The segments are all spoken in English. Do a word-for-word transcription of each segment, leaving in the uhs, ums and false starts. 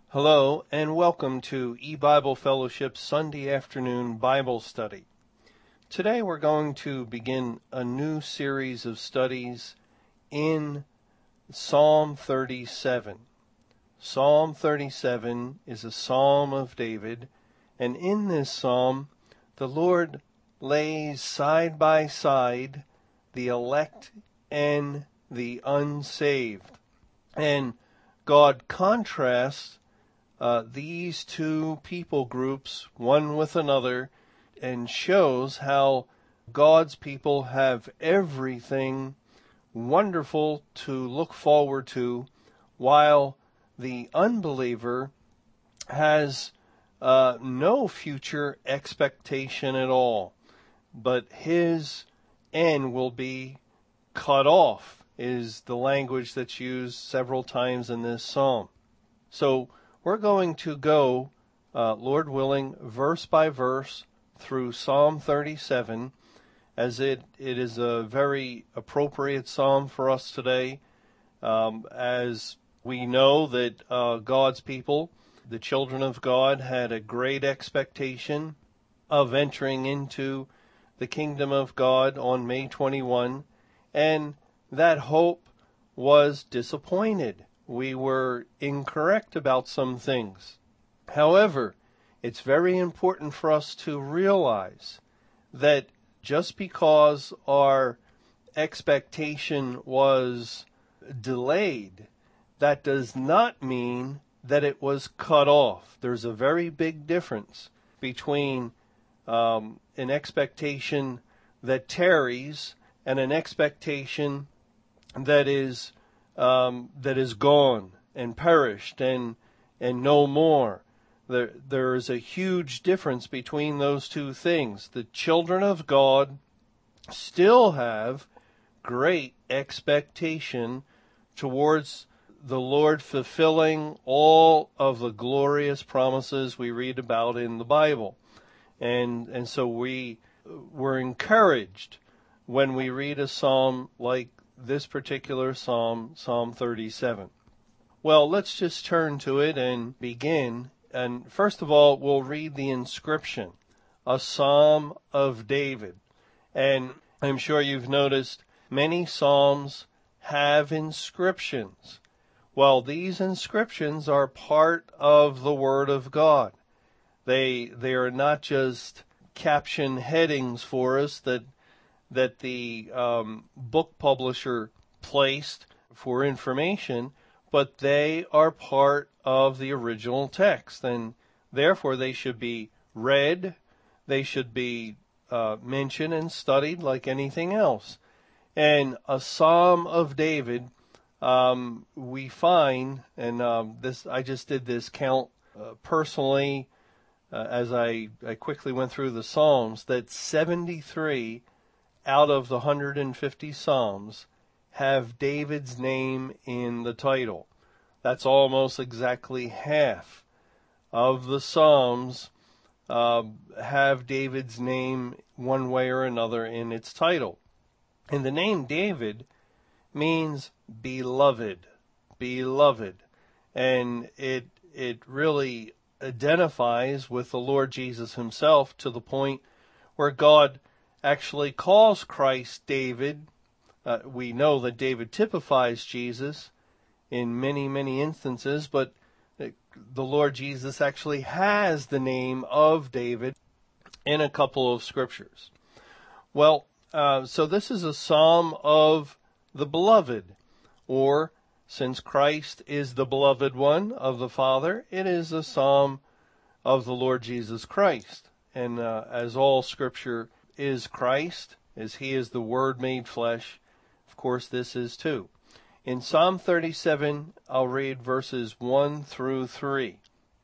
Hello, and welcome to E-Bible Fellowship's Sunday afternoon Bible study. Today we're going to begin a new series of studies in Psalm thirty-seven. Psalm thirty-seven is a psalm of David, and in this psalm, the Lord lays side by side the elect and the unsaved. And God contrasts Uh, these two people groups, one with another, and shows how God's people have everything wonderful to look forward to, while the unbeliever has uh, no future expectation at all, but his end will be cut off, is the language that's used several times in this psalm. So we're going to go, uh, Lord willing, verse by verse through Psalm thirty-seven, as it, it is a very appropriate psalm for us today, um, as we know that uh, God's people, the children of God, had a great expectation of entering into the kingdom of God on May twenty-first, and that hope was disappointed. We were incorrect about some things. However, it's very important for us to realize that just because our expectation was delayed, that does not mean that it was cut off. There's a very big difference between um, an expectation that tarries and an expectation that is Um, that is gone and perished and and no more. There there is a huge difference between those two things. The children of God still have great expectation towards the Lord fulfilling all of the glorious promises we read about in the Bible. And and so we were encouraged when we read a psalm like this particular psalm, Psalm thirty-seven. Well, let's just turn to it and begin. And first of all, we'll read the inscription, a Psalm of David. And I'm sure you've noticed many psalms have inscriptions. Well, these inscriptions are part of the Word of God. They, they are not just caption headings for us that that the um, book publisher placed for information, but they are part of the original text, and therefore they should be read, they should be uh, mentioned and studied like anything else. And a Psalm of David, um, we find, and um, this I just did this count uh, personally uh, as I, I quickly went through the Psalms, that seventy-three out of the one hundred fifty Psalms have David's name in the title. That's almost exactly half of the Psalms uh, have David's name one way or another in its title. And the name David means beloved, beloved. And it it really identifies with the Lord Jesus himself, to the point where God actually calls Christ David. Uh, we know that David typifies Jesus in many, many instances, but the Lord Jesus actually has the name of David in a couple of scriptures. Well, uh, so this is a psalm of the beloved, or since Christ is the beloved one of the Father, it is a psalm of the Lord Jesus Christ. And uh, as all scripture is Christ, as he is the Word made flesh, of course this is too. In Psalm thirty-seven, I'll read verses one through three.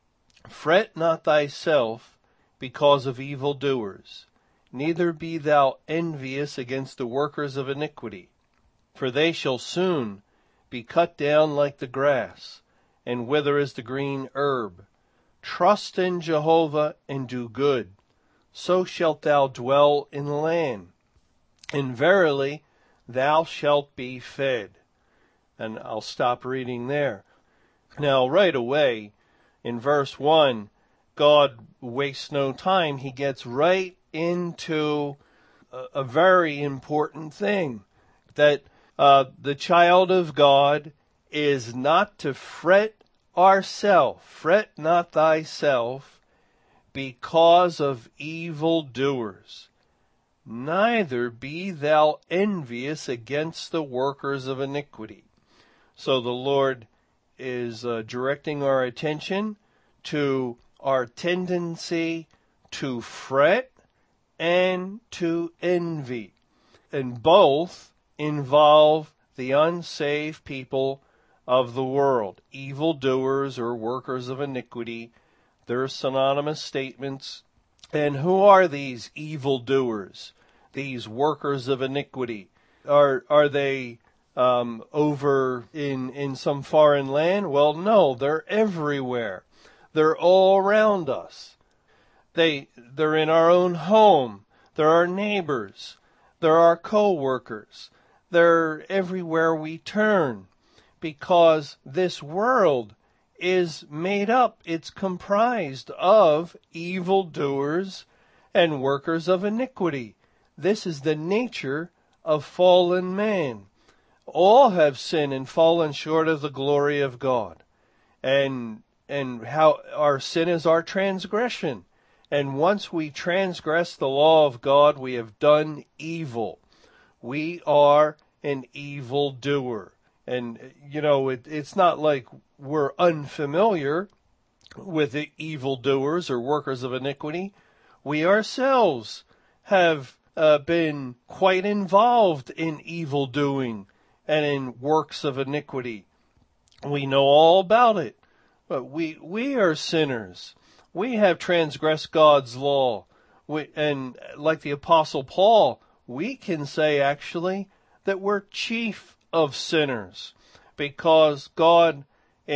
Fret not thyself because of evildoers, neither be thou envious against the workers of iniquity, for they shall soon be cut down like the grass, and wither as the green herb. Trust in Jehovah and do good, so shalt thou dwell in the land, and verily thou shalt be fed. And I'll stop reading there. Now, right away, in verse one, God wastes no time. He gets right into a, a very important thing, that uh, the child of God is not to fret ourself, fret not thyself, because of evil doers. Neither be thou envious against the workers of iniquity. So the Lord is uh, directing our attention to our tendency to fret and to envy. And both involve the unsaved people of the world. Evildoers or workers of iniquity, they're synonymous statements. And who are these evildoers, these workers of iniquity? Are are they um, over in, in some foreign land? Well, no, they're everywhere. They're all around us. They, they're in our own home. They're our neighbors. They're our co-workers. They're everywhere we turn, because this world is made up, it's comprised of evildoers and workers of iniquity. This is the nature of fallen man. All have sinned and fallen short of the glory of God. And and how our sin is our transgression. And once we transgress the law of God, we have done evil. We are an evildoer. And, you know, it, it's not like we're unfamiliar with the evildoers or workers of iniquity. We ourselves have uh, been quite involved in evil doing and in works of iniquity. We know all about it. But we we are sinners. We have transgressed God's law. We, and like the Apostle Paul, we can say actually that we're chief of sinners, because God,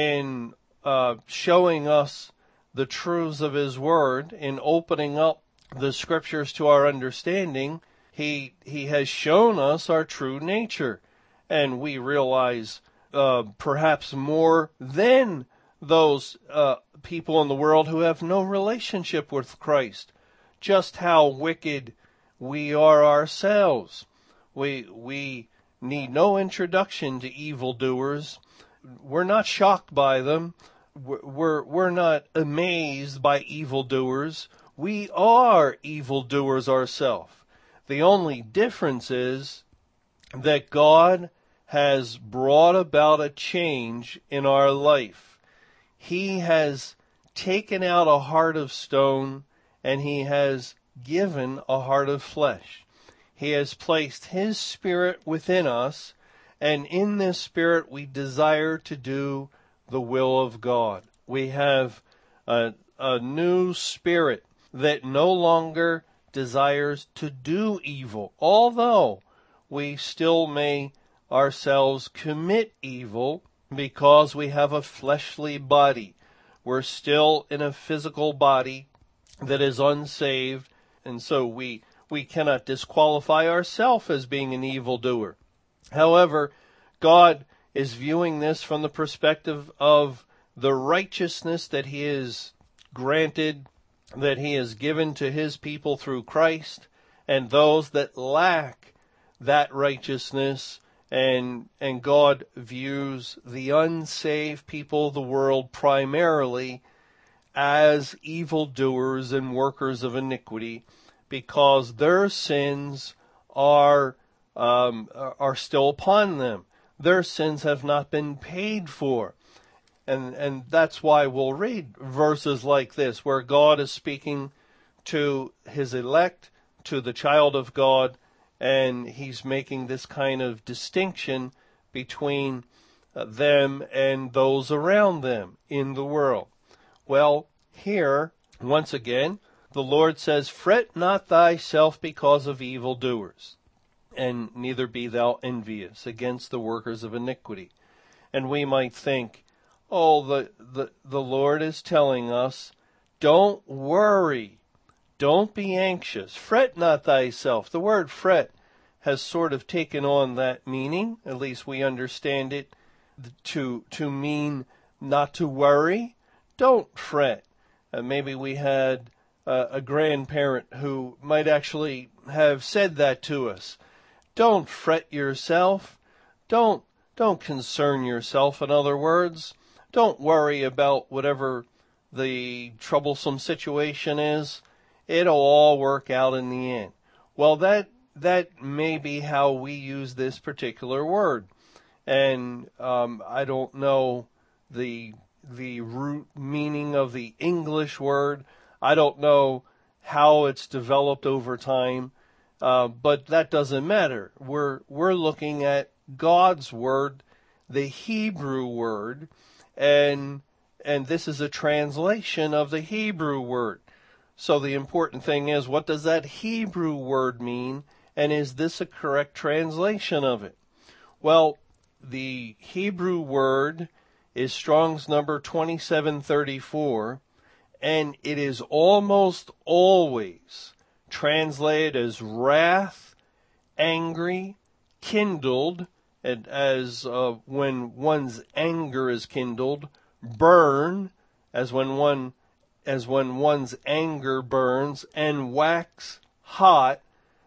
in uh, showing us the truths of His Word, in opening up the Scriptures to our understanding, He He has shown us our true nature, and we realize uh, perhaps more than those uh, people in the world who have no relationship with Christ, just how wicked we are ourselves. We we need no introduction to evildoers. We're not shocked by them. We're, we're not amazed by evildoers. We are evildoers ourselves. The only difference is that God has brought about a change in our life. He has taken out a heart of stone, and He has given a heart of flesh. He has placed His Spirit within us, and in this Spirit we desire to do the will of God. We have a, a new spirit that no longer desires to do evil, although we still may ourselves commit evil because we have a fleshly body. We're still in a physical body that is unsaved, and so we we cannot disqualify ourselves as being an evildoer. However, God is viewing this from the perspective of the righteousness that He has granted, that He has given to His people through Christ, and those that lack that righteousness, and and God views the unsaved people of the world primarily as evildoers and workers of iniquity, because their sins are um, are still upon them. Their sins have not been paid for. And and that's why we'll read verses like this, where God is speaking to His elect, to the child of God, and He's making this kind of distinction between them and those around them in the world. Well, here, once again, the Lord says, "Fret not thyself because of evildoers, and neither be thou envious against the workers of iniquity." And we might think, oh, the, the, the Lord is telling us, don't worry, don't be anxious, fret not thyself. The word fret has sort of taken on that meaning, at least we understand it to, to mean not to worry, don't fret. Uh, maybe we had uh, a grandparent who might actually have said that to us. Don't fret yourself. Don't don't concern yourself, in other words. Don't worry about whatever the troublesome situation is. It'll all work out in the end. Well, that that may be how we use this particular word. And um, I don't know the the root meaning of the English word. I don't know how it's developed over time. Uh, but that doesn't matter. We're we're looking at God's word, the Hebrew word, and and this is a translation of the Hebrew word. So the important thing is, what does that Hebrew word mean, and is this a correct translation of it? Well, the Hebrew word is Strong's number twenty-seven thirty-four, and it is almost always translated as wrath, angry, kindled, and as uh, when one's anger is kindled, burn, as when one as when one's anger burns, and wax hot,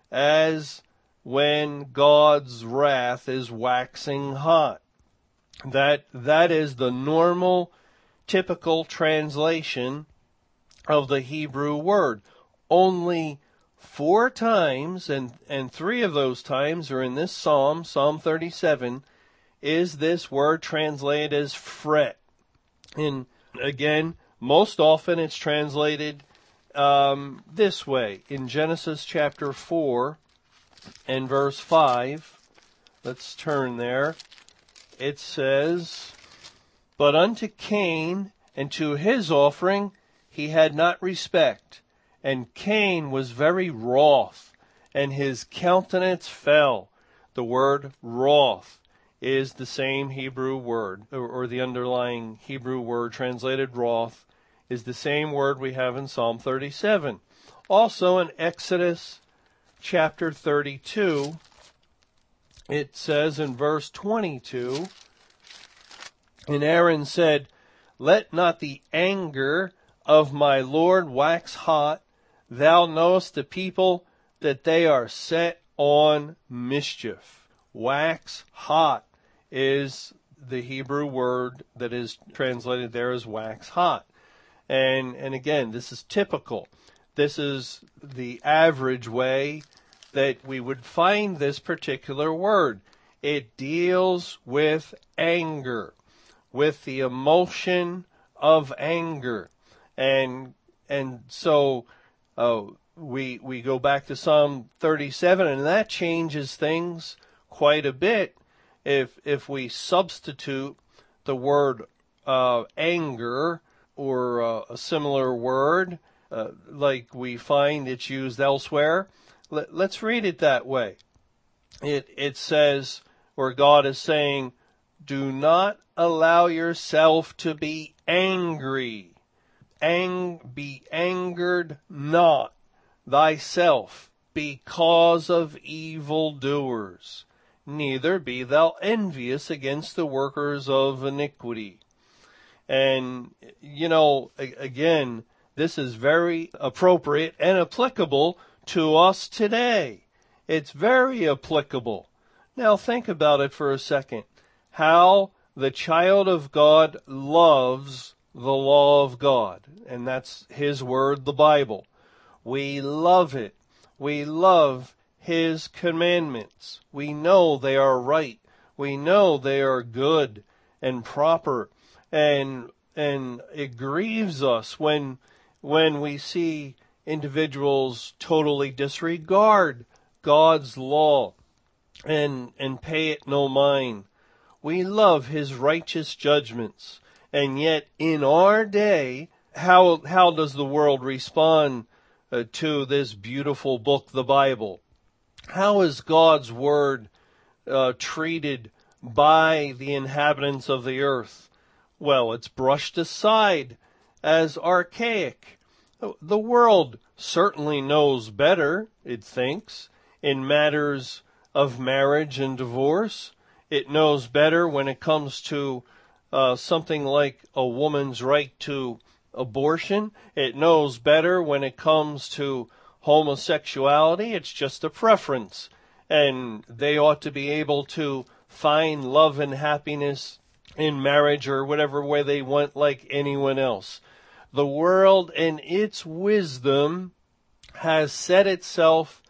as when God's wrath is waxing hot. That that is the normal, typical translation of the Hebrew word. Only four times, and, and three of those times are in this psalm, Psalm thirty-seven, is this word translated as fret. And again, most often it's translated um, this way. In Genesis chapter four and verse five, let's turn there. It says, "But unto Cain and to his offering he had not respect. And Cain was very wroth, and his countenance fell." The word wroth is the same Hebrew word, or, or the underlying Hebrew word translated wroth, is the same word we have in Psalm thirty-seven. Also in Exodus chapter thirty-two, it says in verse twenty-two, "And Aaron said, Let not the anger of my Lord wax hot. Thou knowest the people that they are set on mischief." Wax hot is the Hebrew word that is translated there as wax hot. And, and again, this is typical. This is the average way that we would find this particular word. It deals with anger, with the emotion of anger. And, and so, Uh, we we go back to Psalm thirty-seven, and that changes things quite a bit. If if we substitute the word uh, anger or uh, a similar word uh, like we find it's used elsewhere, let, let's read it that way. It it says, where God is saying, "Do not allow yourself to be angry. Ang, be angered not thyself because of evildoers, neither be thou envious against the workers of iniquity." And, you know, again, this is very appropriate and applicable to us today. It's very applicable. Now think about it for a second. How the child of God loves the law of God, and that's His word, the Bible. We love it. We love His commandments. We know they are right. We know they are good and proper, and and it grieves us when when we see individuals totally disregard God's law and and pay it no mind. We love His righteous judgments. And yet, in our day, how how does the world respond uh, to this beautiful book, the Bible? How is God's word uh, treated by the inhabitants of the earth? Well, it's brushed aside as archaic. The world certainly knows better, it thinks, in matters of marriage and divorce. It knows better when it comes to uh, something like a woman's right to abortion. It knows better when it comes to homosexuality. It's just a preference. And they ought to be able to find love and happiness in marriage or whatever way they want, like anyone else. The world in its wisdom has set itself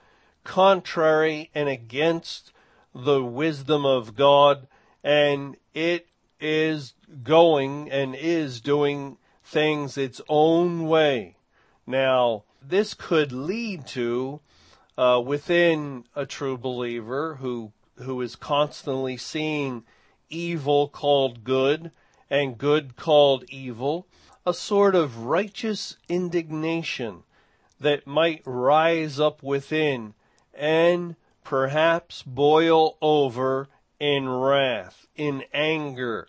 contrary and against the wisdom of God, and it is going and is doing things its own way. Now, this could lead to, uh, within a true believer who who is constantly seeing evil called good and good called evil, a sort of righteous indignation that might rise up within and perhaps boil over in wrath, in anger.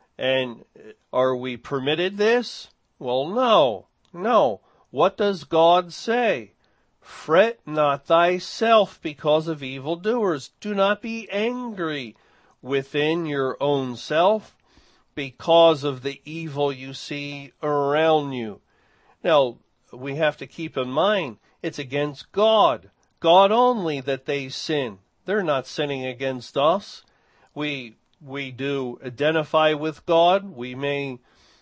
And are we permitted this? Well, no, no. What does God say? Fret not thyself because of evildoers. Do not be angry within your own self because of the evil you see around you. Now, we have to keep in mind, it's against God, God only, that they sin. They're not sinning against us. We we do identify with God. We may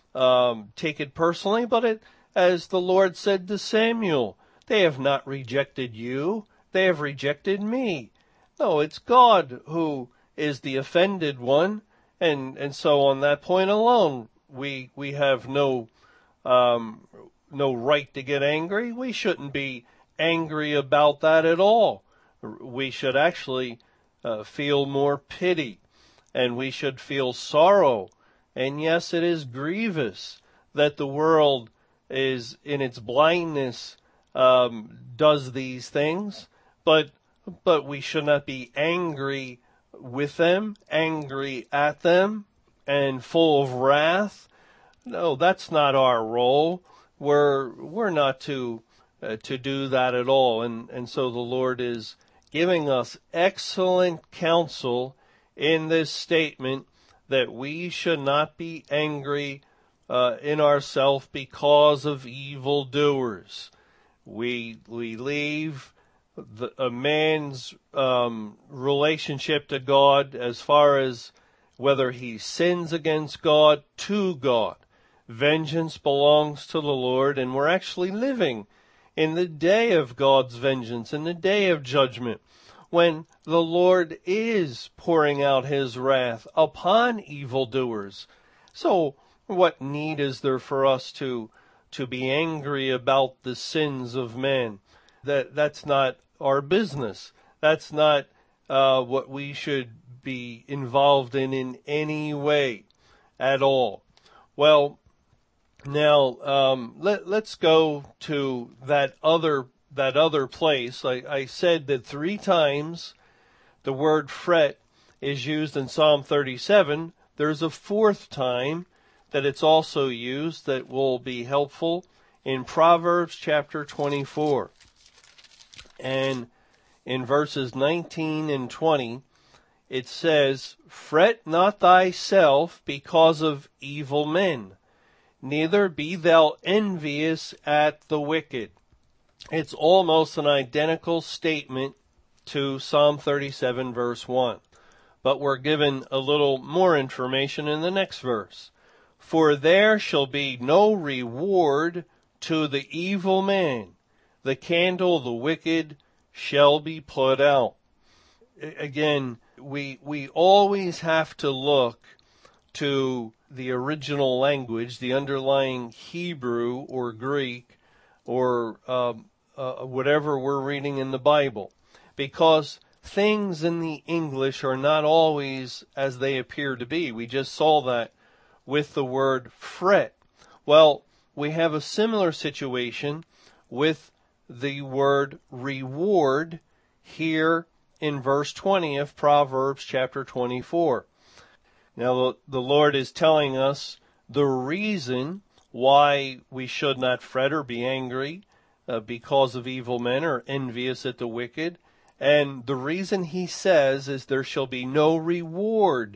um, take it personally, but it, as the Lord said to Samuel, they have not rejected you. They have rejected me. No, it's God who is the offended one. And, and so on that point alone, we, we have no, um, no right to get angry. We shouldn't be angry about that at all. We should actually uh, feel more pity, and we should feel sorrow. And yes, it is grievous that the world is in its blindness, um, does these things, but, but we should not be angry with them, angry at them, and full of wrath. No, that's not our role. We're, we're not to, uh, to do that at all. And, and so the Lord is giving us excellent counsel in this statement that we should not be angry uh, in ourselves because of evildoers. We we leave the, a man's um, relationship to God as far as whether he sins against God to God. Vengeance belongs to the Lord, and we're actually living in the day of God's vengeance, in the day of judgment, when the Lord is pouring out his wrath upon evildoers. So what need is there for us to to be angry about the sins of men? That that's not our business. That's not uh, what we should be involved in in any way at all. Well, now um, let let's go to that other that other place. I, I said that three times the word fret is used in Psalm thirty-seven. There's a fourth time that it's also used that will be helpful in Proverbs chapter twenty-four. And in verses nineteen and twenty, it says, Fret not thyself because of evil men, neither be thou envious at the wicked. It's almost an identical statement to Psalm thirty-seven verse one. But we're given a little more information in the next verse. For there shall be no reward to the evil man. The candle of the wicked shall be put out. Again, we we always have to look to the original language, the underlying Hebrew or Greek or um, uh, whatever we're reading in the Bible, because things in the English are not always as they appear to be. We just saw that with the word fret. Well, we have a similar situation with the word reward here in verse twenty of Proverbs chapter twenty-four. Now, the Lord is telling us the reason why we should not fret or be angry uh, because of evil men or envious at the wicked. And the reason he says is there shall be no reward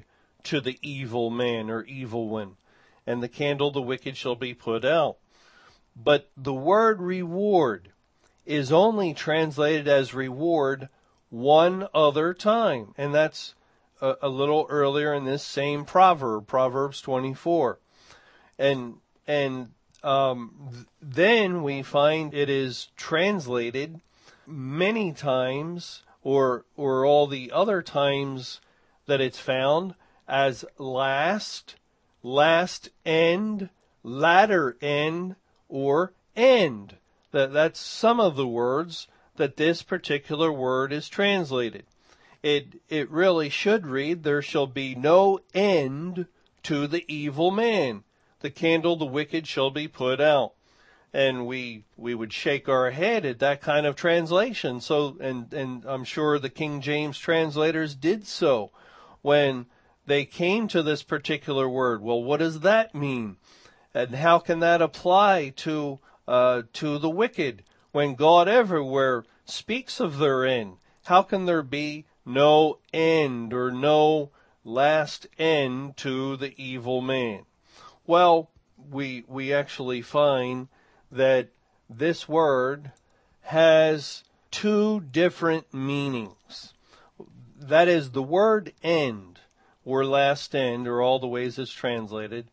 to the evil man or evil one, and the candle of the wicked shall be put out. But the word reward is only translated as reward one other time, and that's a, a little earlier in this same proverb, Proverbs twenty-four. And and um, th- then we find it is translated many times, or or all the other times that it's found, as last, last end, latter end, or end. That that's some of the words that this particular word is translated. It it really should read, there shall be no end to the evil man. The candle of the wicked shall be put out. And we we would shake our head at that kind of translation. So and and I'm sure the King James translators did so when they came to this particular word. Well, what does that mean? And how can that apply to uh, to the wicked when God everywhere speaks of their end? How can there be no end or no last end to the evil man? Well, we we actually find that this word has two different meanings. That is, the word end, or last end, or all the ways it's translated,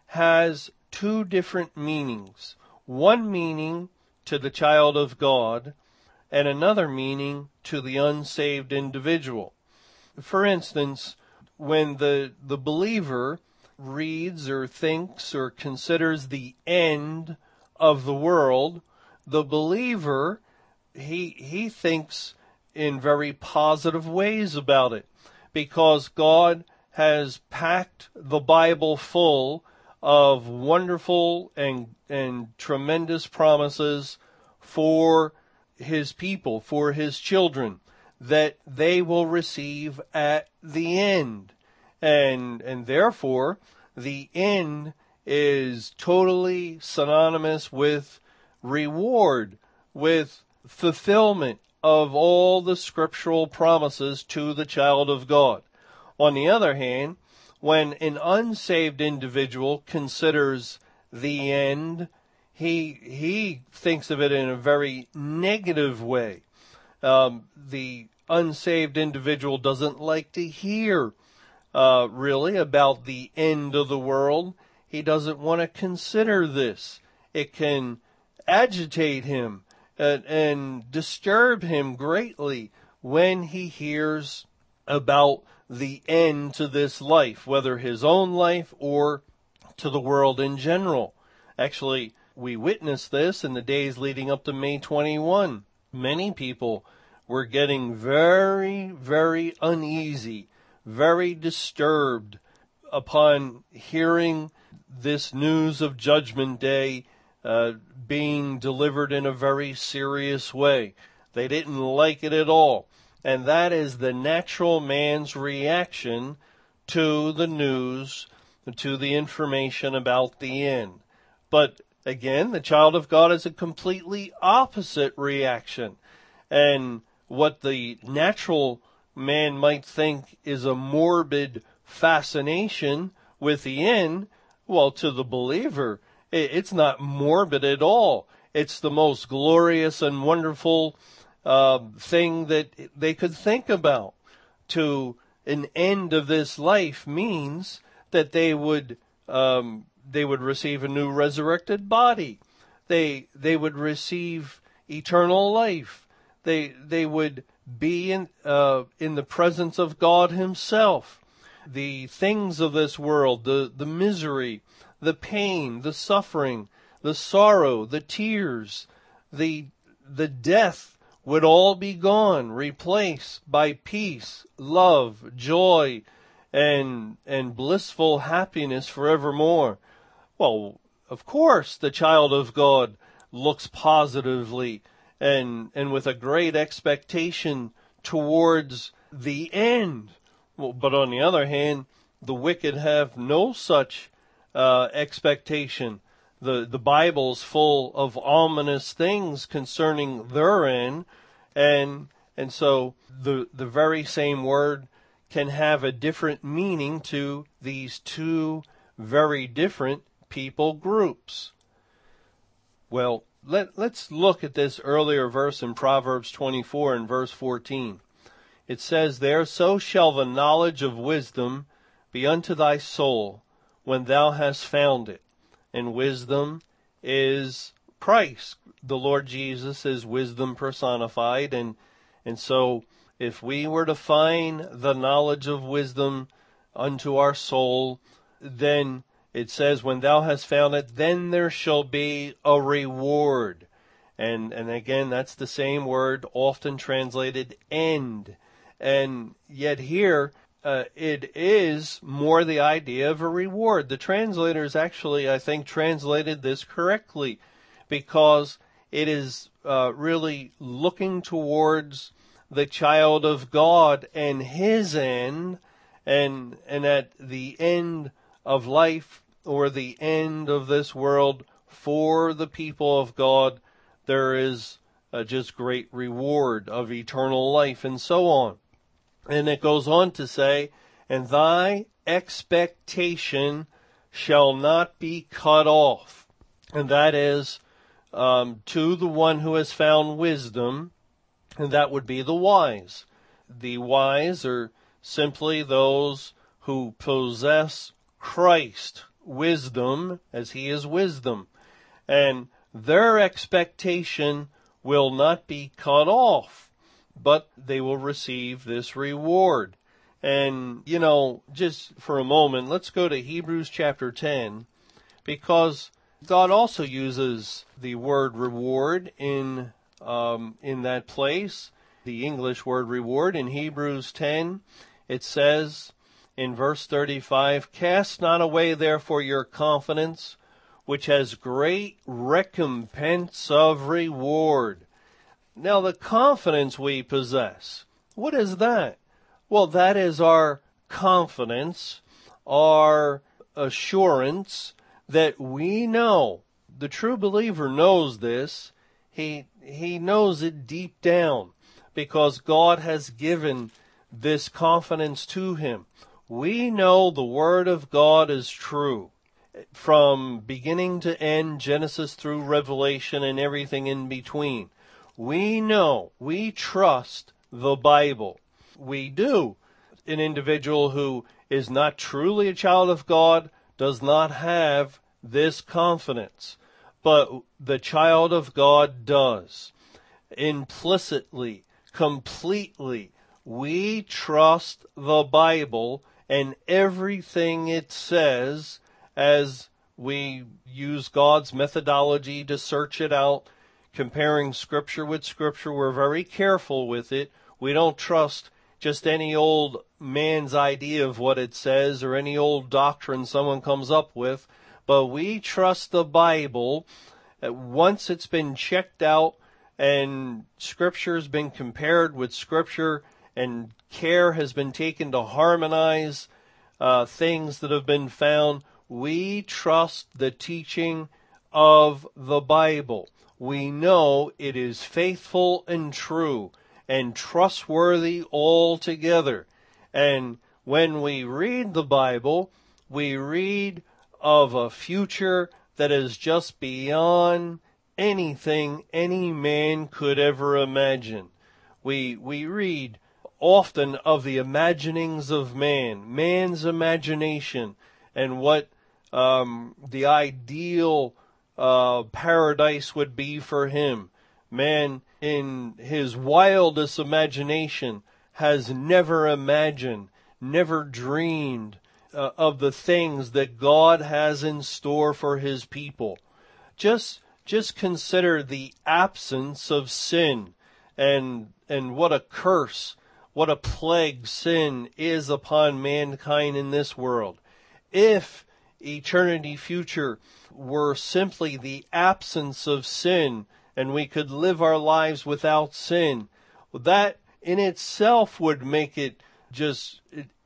has two different meanings. One meaning to the child of God, and another meaning to the unsaved individual. For instance, when the the believer reads or thinks or considers the end of the world, the believer, he he thinks in very positive ways about it, because God has packed the Bible full of wonderful and and tremendous promises for his people, for his children, that they will receive at the end. And and therefore, the end is totally synonymous with reward, with fulfillment of all the scriptural promises to the child of God. On the other hand, when an unsaved individual considers the end, he he thinks of it in a very negative way. Um, the unsaved individual doesn't like to hear uh, really about the end of the world. He doesn't want to consider this. It can agitate him and, and disturb him greatly when he hears about the end to this life, whether his own life or to the world in general. Actually, we witnessed this in the days leading up to May twenty-first. Many people were getting very, very uneasy, very disturbed upon hearing this news of Judgment Day uh, being delivered in a very serious way. They didn't like it at all. And that is the natural man's reaction to the news, to the information about the end. But again, the child of God has a completely opposite reaction. And what the natural man might think is a morbid fascination with the end, well, to the believer, it's not morbid at all. It's the most glorious and wonderful uh, thing that they could think about. To an end of this life means that they would um, they would receive a new resurrected body. They they would receive eternal life. They they would be in uh, in the presence of God Himself. The things of this world, the the misery, the pain, the suffering, the sorrow, the tears, the the death would all be gone, replaced by peace, love, joy, and and blissful happiness forevermore. Well, of course, the child of God looks positively and and with a great expectation towards the end. Well, but on the other hand, the wicked have no such uh, expectation. The the Bible's full of ominous things concerning their end, and and so the the very same word can have a different meaning to these two very different people groups. Well, let, let's look at this earlier verse in Proverbs twenty-four and verse fourteen. It says there, "So shall the knowledge of wisdom be unto thy soul when thou hast found it." And wisdom is Christ. The Lord Jesus is wisdom personified. And, and so if we were to find the knowledge of wisdom unto our soul, then it says, when thou hast found it, then there shall be a reward. And, and again, that's the same word, often translated end. And yet here, uh, it is more the idea of a reward. The translators actually, I think, translated this correctly, because it is uh, really looking towards the child of God and his end, and and at the end of life, or the end of this world, for the people of God, there is uh, just great reward of eternal life, and so on. And it goes on to say, "And thy expectation shall not be cut off." And that is um, to the one who has found wisdom, and that would be the wise. The wise are simply those who possess Christ, wisdom, as he is wisdom. And their expectation will not be cut off, but they will receive this reward. And, you know, just for a moment, let's go to Hebrews chapter ten, because God also uses the word reward in um, in that place, the English word reward. In Hebrews ten, it says in verse thirty-five, "Cast not away therefore your confidence, which has great recompense of reward." Now, the confidence we possess, what is that? Well, that is our confidence, our assurance that we know. The true believer knows this. He, he knows it deep down, because God has given this confidence to him. We know the Word of God is true. From beginning to end, Genesis through Revelation and everything in between. We know, we trust the Bible. We do. An individual who is not truly a child of God does not have this confidence. But the child of God does. Implicitly, completely, we trust the Bible and everything it says, as we use God's methodology to search it out, comparing Scripture with Scripture. We're very careful with it. We don't trust just any old man's idea of what it says or any old doctrine someone comes up with, but we trust the Bible. Once it's been checked out and Scripture's been compared with Scripture, and care has been taken to harmonize uh, things that have been found, we trust the teaching of the Bible. We know it is faithful and true and trustworthy altogether. And when we read the Bible, we read of a future that is just beyond anything any man could ever imagine. We, we read often of the imaginings of man, man's imagination, and what um, the ideal uh, paradise would be for him. Man, in his wildest imagination, has never imagined, never dreamed uh, of the things that God has in store for his people. Just, just consider the absence of sin, and and what a curse, what a plague sin is upon mankind in this world. If eternity future were simply the absence of sin, and we could live our lives without sin, that in itself would make it just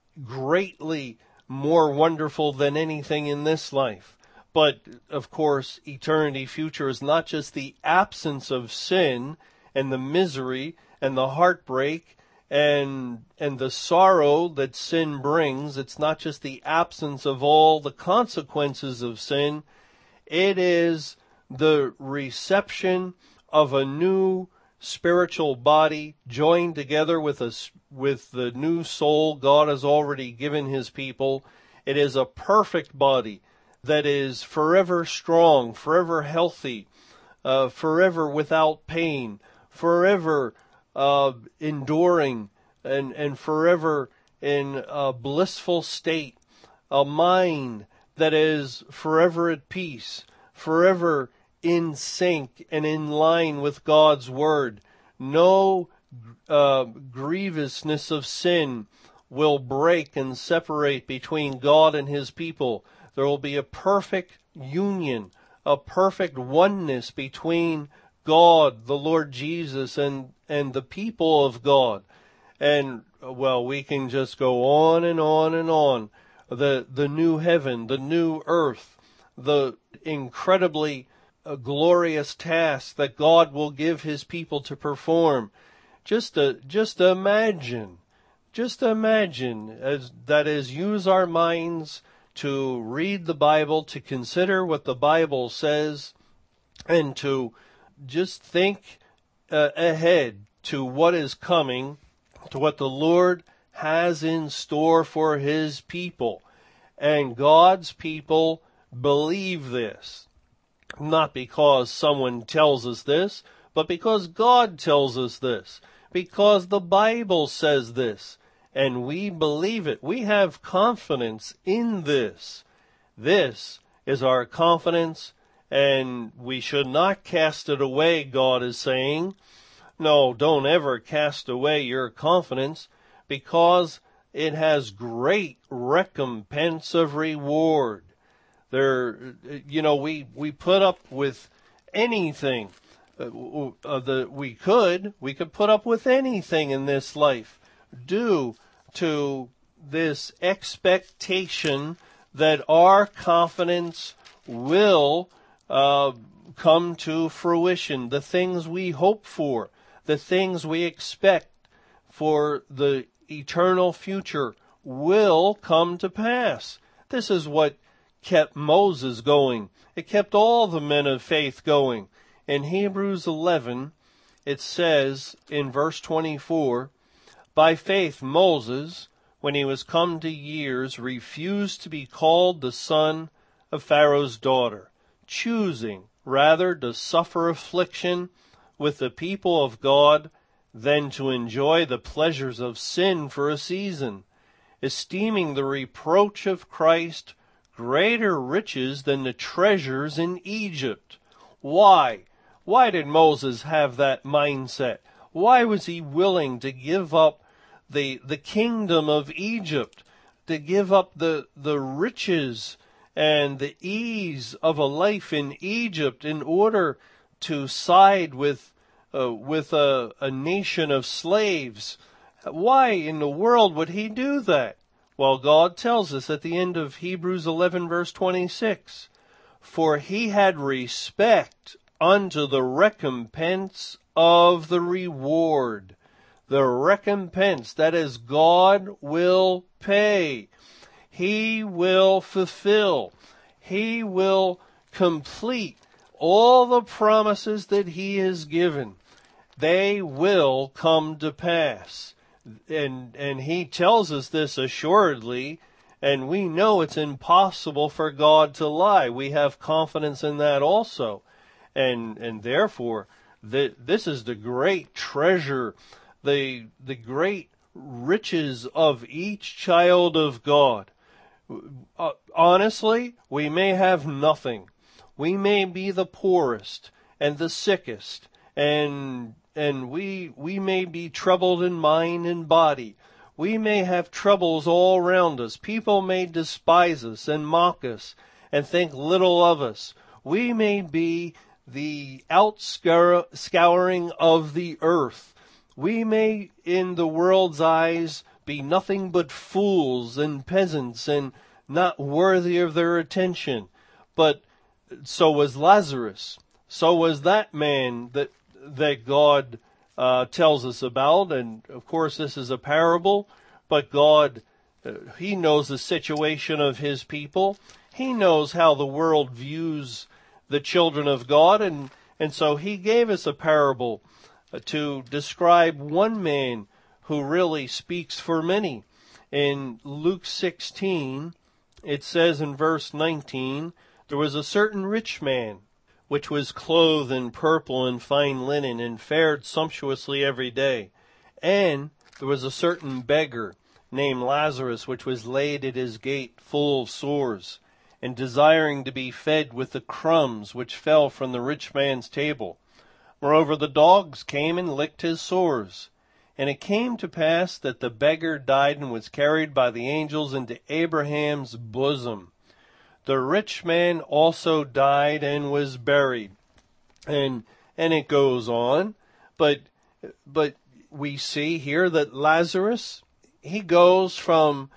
greatly more wonderful than anything in this life. But, of course, eternity future is not just the absence of sin and the misery and the heartbreak and and the sorrow that sin brings. It's not just the absence of all the consequences of sin. It is the reception of a new spiritual body joined together with a, with the new soul God has already given his people. It is a perfect body that is forever strong, forever healthy, uh, forever without pain, forever uh, enduring, and, and forever in a blissful state, a mind that is forever at peace, forever in sync and in line with God's word. No uh, grievousness of sin will break and separate between God and his people. There will be a perfect union, a perfect oneness between God, the Lord Jesus, and, and the people of God. And, well, we can just go on and on and on. The, the new heaven, the new earth, the incredibly uh, glorious task that God will give his people to perform. Just, uh, just imagine, just imagine, as, that is, use our minds to read the Bible, to consider what the Bible says, and to just think uh, ahead to what is coming, to what the Lord has in store for his people. And God's people believe this, not because someone tells us this, but because God tells us this, because the Bible says this, and we believe it. We have confidence in this. This is our confidence, and we should not cast it away, God is saying. No, don't ever cast away your confidence, because it has great recompense of reward. There, you know, we, we put up with anything uh, uh, that we could. We could put up with anything in this life due to this expectation that our confidence will uh, come to fruition. The things we hope for, the things we expect for the eternal future will come to pass. This is what kept Moses going. It kept all the men of faith going. In Hebrews eleven, it says in verse twenty-four, by faith Moses, when he was come to years, refused to be called the son of Pharaoh's daughter, choosing rather to suffer affliction with the people of God than to enjoy the pleasures of sin for a season, esteeming the reproach of Christ greater riches than the treasures in Egypt. Why? Why did Moses have that mindset? Why was he willing to give up the the kingdom of Egypt, to give up the the riches and the ease of a life in Egypt in order to side with uh, with a, a nation of slaves? Why in the world would he do that? Well, God tells us at the end of Hebrews eleven verse twenty-six, for he had respect unto the recompense of the reward. The recompense, that is, God will pay. He will fulfill. He will complete all the promises that he has given. They will come to pass. And, and he tells us this assuredly, and we know it's impossible for God to lie. We have confidence in that also. And, and therefore, the, this is the great treasure, the, the great riches of each child of God. Uh, honestly, we may have nothing. We may be the poorest and the sickest, and and we we may be troubled in mind and body. We may have troubles all around us. People may despise us and mock us and think little of us. We may be the outscouring of the earth. We may, in the world's eyes, be nothing but fools and peasants and not worthy of their attention. But so was Lazarus. So was that man that that God uh, tells us about. And of course, this is a parable, but God, uh, He knows the situation of His people. He knows how the world views the children of God, and, and so He gave us a parable uh, to describe one man who really speaks for many. In Luke sixteen, it says in verse nineteen, there was a certain rich man, which was clothed in purple and fine linen, and fared sumptuously every day. And there was a certain beggar named Lazarus, which was laid at his gate, full of sores, and desiring to be fed with the crumbs which fell from the rich man's table. Moreover, the dogs came and licked his sores. And it came to pass that the beggar died and was carried by the angels into Abraham's bosom. The rich man also died and was buried. And and it goes on, but but we see here that Lazarus, he goes from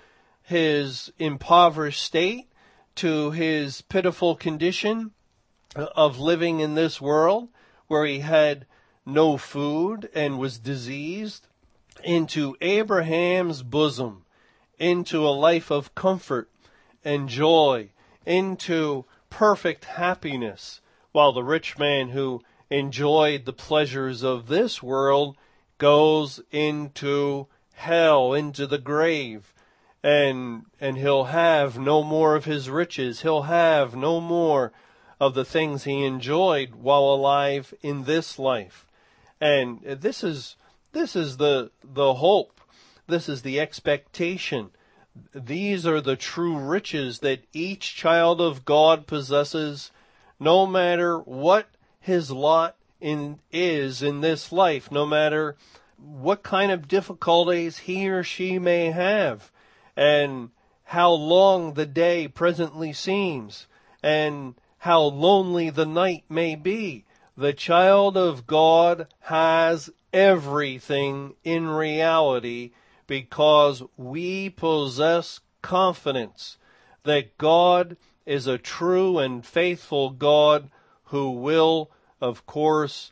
his impoverished state to his pitiful condition of living in this world where he had no food and was diseased, into Abraham's bosom, into a life of comfort and joy, into perfect happiness, while the rich man who enjoyed the pleasures of this world goes into hell, into the grave, and and he'll have no more of his riches. He'll have no more of the things he enjoyed while alive in this life. And this is This is the, the hope. This is the expectation. These are the true riches that each child of God possesses, no matter what his lot in, is in this life, no matter what kind of difficulties he or she may have, and how long the day presently seems, and how lonely the night may be. The child of God has everything in reality, because we possess confidence that God is a true and faithful God who will, of course,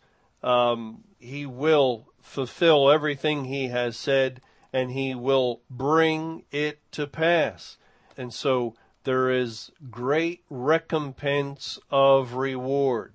um, He will fulfill everything He has said, and He will bring it to pass. And so there is great recompense of reward.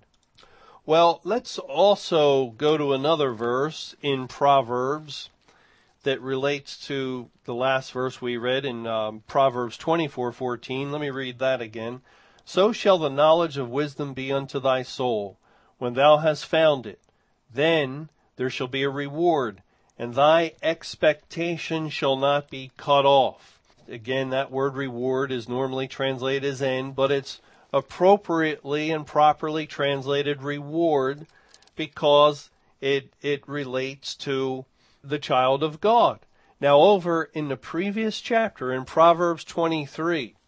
Well, let's also go to another verse in Proverbs that relates to the last verse we read in um, Proverbs twenty-four fourteen. Let me read that again. So shall the knowledge of wisdom be unto thy soul, when thou hast found it. Then there shall be a reward, and thy expectation shall not be cut off. Again, that word reward is normally translated as end, but it's appropriately and properly translated reward, because it it relates to the child of God. Now, over in the previous chapter, in Proverbs twenty-three,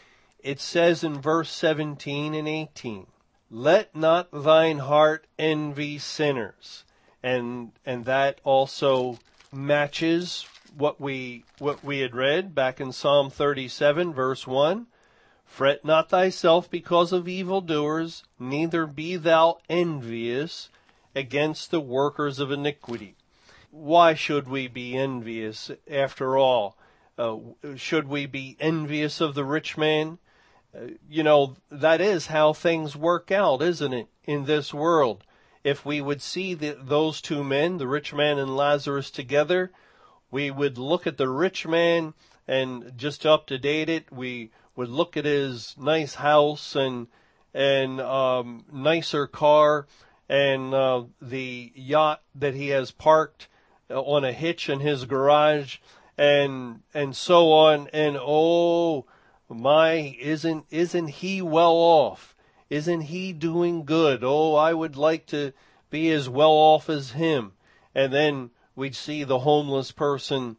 it says in verse seventeen and eighteen, let not thine heart envy sinners. And and that also matches what we what we had read back in Psalm thirty-seven, verse one. Fret not thyself because of evildoers, neither be thou envious against the workers of iniquity. Why should we be envious after all? Uh, should we be envious of the rich man? Uh, you know, that is how things work out, isn't it, in this world? If we would see the, those two men, the rich man and Lazarus, together, we would look at the rich man and just to up to date it, we would look at his nice house and and um, nicer car and uh, the yacht that he has parked on a hitch in his garage, and and so on. And oh my, isn't isn't he well off? Isn't he doing good? Oh, I would like to be as well off as him. And then we'd see the homeless person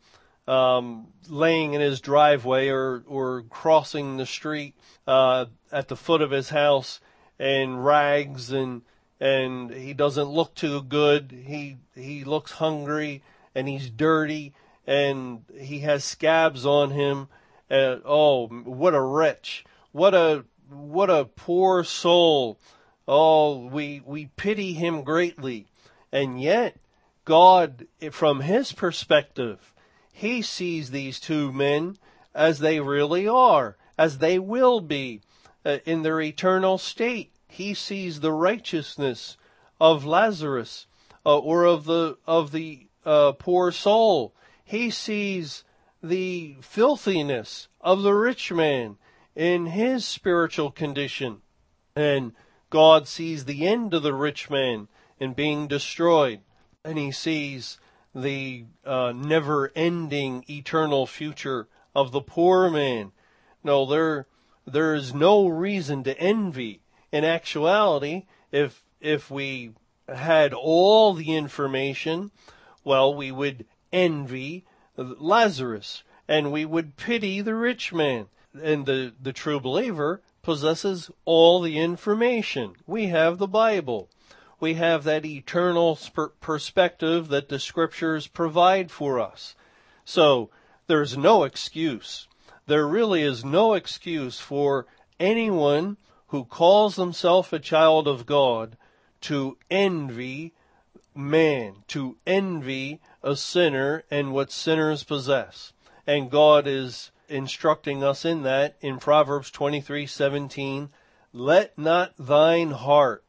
Um, laying in his driveway or, or crossing the street uh, at the foot of his house in rags, and and he doesn't look too good. He he looks hungry, and he's dirty, and he has scabs on him. And, oh, what a wretch! What a what a poor soul! Oh, we we pity him greatly, and yet God, from his perspective, he sees these two men as they really are, as they will be uh, in their eternal state. He sees the righteousness of Lazarus uh, or of the of the uh, poor soul. He sees the filthiness of the rich man in his spiritual condition. And God sees the end of the rich man in being destroyed. And he sees the uh, never-ending eternal future of the poor man. No, there, there is no reason to envy. In actuality, if, if we had all the information, well, we would envy Lazarus and we would pity the rich man. And the, the true believer possesses all the information. We have the Bible. We have that eternal perspective that the Scriptures provide for us. So there's no excuse. There really is no excuse for anyone who calls themselves a child of God to envy man, to envy a sinner and what sinners possess. And God is instructing us in that in Proverbs twenty-three seventeen. Let not thine heart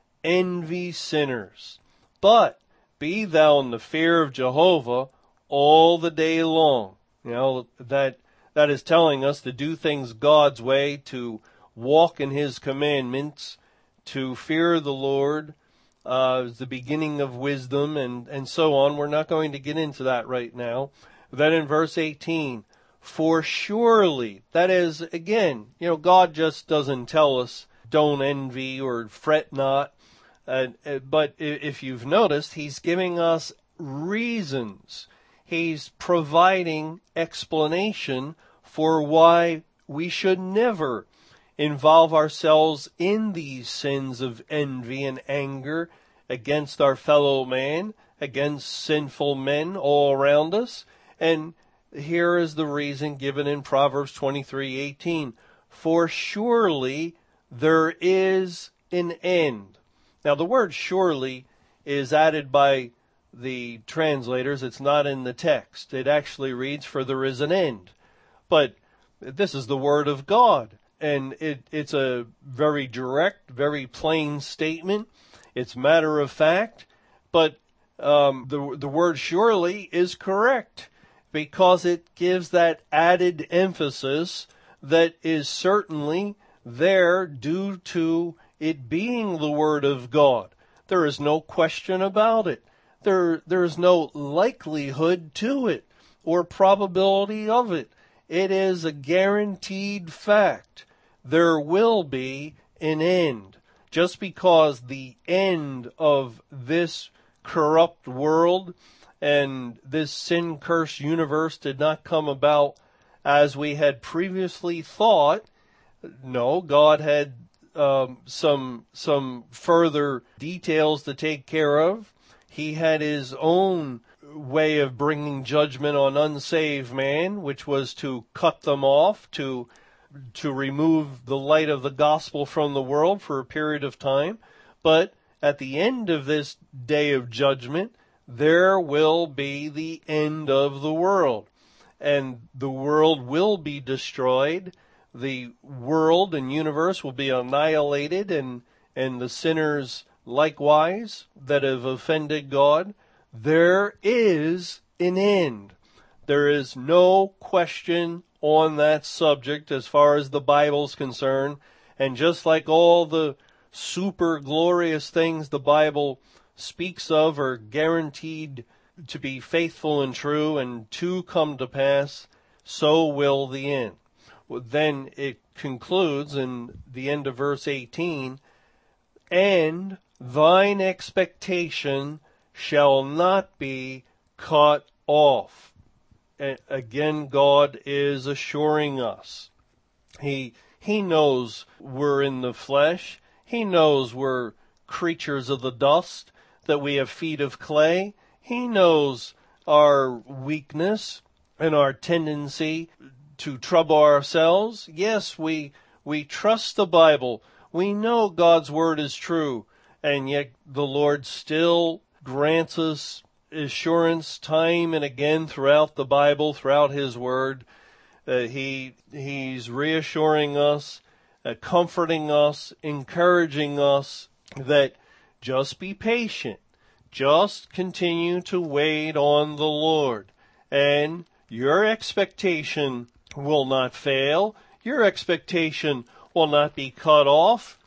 envy sinners, but be thou in the fear of Jehovah all the day long. You know, that that is telling us to do things God's way, to walk in his commandments, to fear the Lord, uh, is the beginning of wisdom, and, and so on. We're not going to get into that right now. Then in verse eighteen, for surely, that is, again, you know, God just doesn't tell us don't envy or fret not. Uh, but if you've noticed, he's giving us reasons. He's providing explanation for why we should never involve ourselves in these sins of envy and anger against our fellow man, against sinful men all around us. And here is the reason given in Proverbs twenty-three eighteen. For surely there is an end. Now, the word surely is added by the translators. It's not in the text. It actually reads, for there is an end. But this is the word of God. And it, it's a very direct, very plain statement. It's matter of fact. But um, the, the word surely is correct because it gives that added emphasis that is certainly there due to it being the Word of God. There is no question about it. There, there is no likelihood to it or probability of it. It is a guaranteed fact. There will be an end. Just because the end of this corrupt world and this sin-cursed universe did not come about as we had previously thought, no, God had Um, some some further details to take care of. He had his own way of bringing judgment on unsaved man, which was to cut them off, to to remove the light of the gospel from the world for a period of time. But at the end of this day of judgment, there will be the end of the world, and the world will be destroyed. The world and universe will be annihilated, and, and the sinners likewise that have offended God. There is an end. There is no question on that subject as far as the Bible's concerned. And just like all the super glorious things the Bible speaks of are guaranteed to be faithful and true and to come to pass, so will the end. Then it concludes in the end of verse eighteen, and thine expectation shall not be cut off. And again, God is assuring us. He, he knows we're in the flesh. He knows we're creatures of the dust, that we have feet of clay. He knows our weakness and our tendency to trouble ourselves. Yes, we we trust the Bible. We know God's word is true, and yet the Lord still grants us assurance time and again throughout the Bible, throughout His Word. Uh, he He's reassuring us, uh, comforting us, encouraging us that just be patient. Just continue to wait on the Lord, and your expectation will not fail. Your expectation will not be cut off.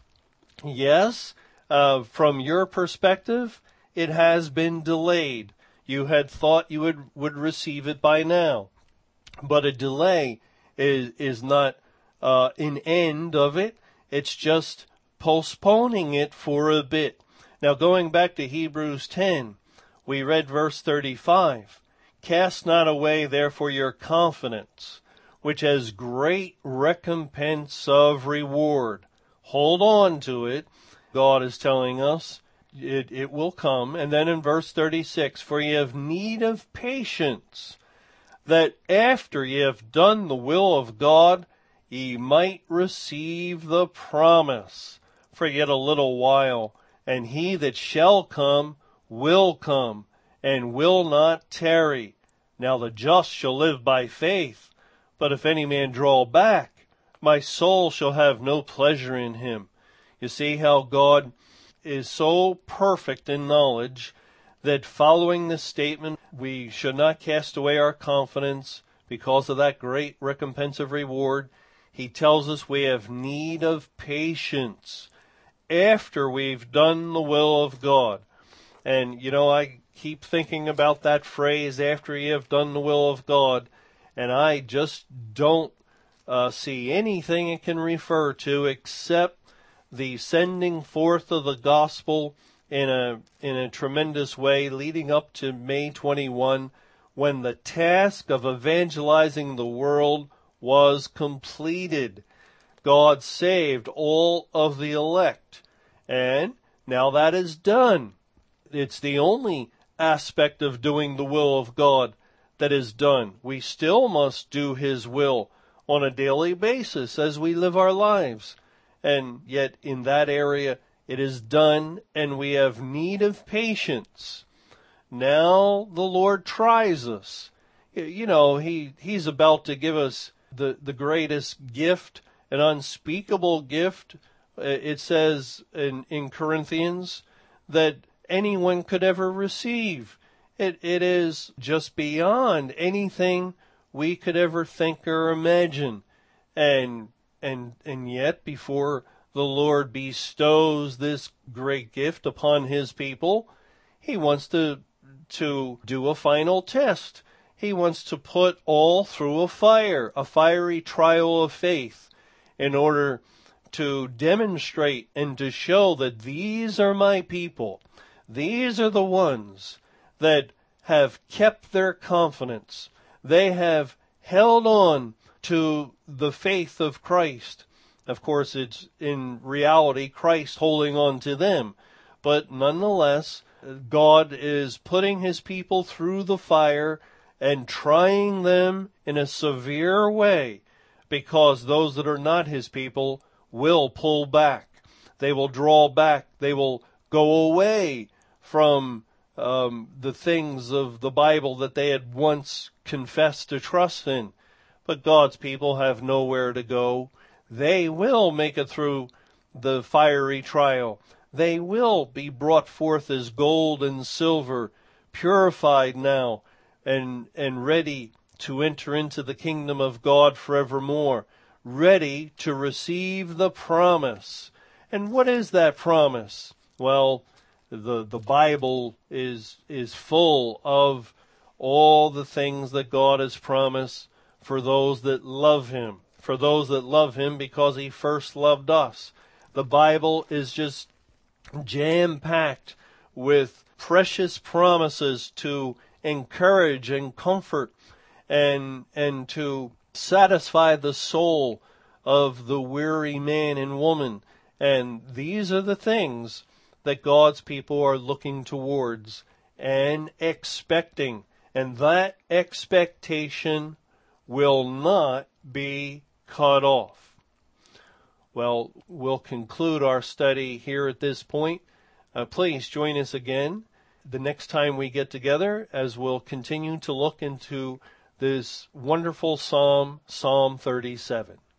Yes, uh, from your perspective, it has been delayed. You had thought you would, would receive it by now. But a delay is, is not uh, an end of it. It's just postponing it for a bit. Now, going back to Hebrews ten, we read verse thirty-five. Cast not away, therefore, your confidence, which has great recompense of reward. Hold on to it. God is telling us it, it will come. And then in verse thirty-six, for ye have need of patience, that after ye have done the will of God, ye might receive the promise. For yet a little while, and he that shall come will come, and will not tarry. Now the just shall live by faith. But if any man draw back, my soul shall have no pleasure in him. You see how God is so perfect in knowledge that following this statement, we should not cast away our confidence because of that great recompense of reward. He tells us we have need of patience after we've done the will of God. And, you know, I keep thinking about that phrase, after you have done the will of God, and I just don't uh, see anything it can refer to except the sending forth of the gospel in a in a tremendous way leading up to May twenty-first, when the task of evangelizing the world was completed. God saved all of the elect. And now that is done. It's the only aspect of doing the will of God that is done. We still must do His will on a daily basis as we live our lives. And yet in that area it is done, and we have need of patience. Now the Lord tries us. You know, He He's about to give us the, the greatest gift, an unspeakable gift. It says in, in Corinthians that anyone could ever receive. It, it is just beyond anything we could ever think or imagine. And, and, and yet before the Lord bestows this great gift upon His people, He wants to, to do a final test. He wants to put all through a fire, a fiery trial of faith, in order to demonstrate and to show that these are my people. These are the ones that have kept their confidence. They have held on to the faith of Christ. Of course, it's in reality Christ holding on to them. But nonetheless, God is putting His people through the fire and trying them in a severe way, because those that are not His people will pull back. They will draw back. They will go away from um, the things of the Bible that they had once confessed to trust in. But God's people have nowhere to go. They will make it through the fiery trial. They will be brought forth as gold and silver, purified now, and, and ready to enter into the kingdom of God forevermore, ready to receive the promise. And what is that promise? Well, the, the Bible is, is full of all the things that God has promised for those that love Him, for those that love Him because He first loved us. The Bible is just jam-packed with precious promises to encourage and comfort and and to satisfy the soul of the weary man and woman. And these are the things that God's people are looking towards and expecting. And that expectation will not be cut off. Well, we'll conclude our study here at this point. Uh, please join us again the next time we get together, as we'll continue to look into this wonderful psalm, Psalm thirty-seven.